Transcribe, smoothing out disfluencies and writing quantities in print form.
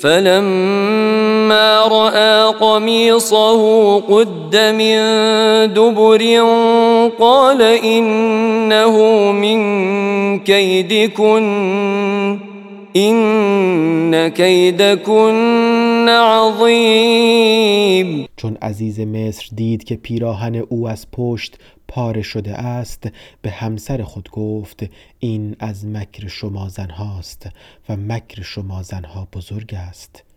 فلما رأى قمیصه قد من دبر قال إنه من كيدكن إن كيدكن عظیم. چون عزیز مصر دید که پیراهن او از پشت پاره شده است، به همسر خود گفت این از مکر شما زنهاست و مکر شما زنها بزرگ است.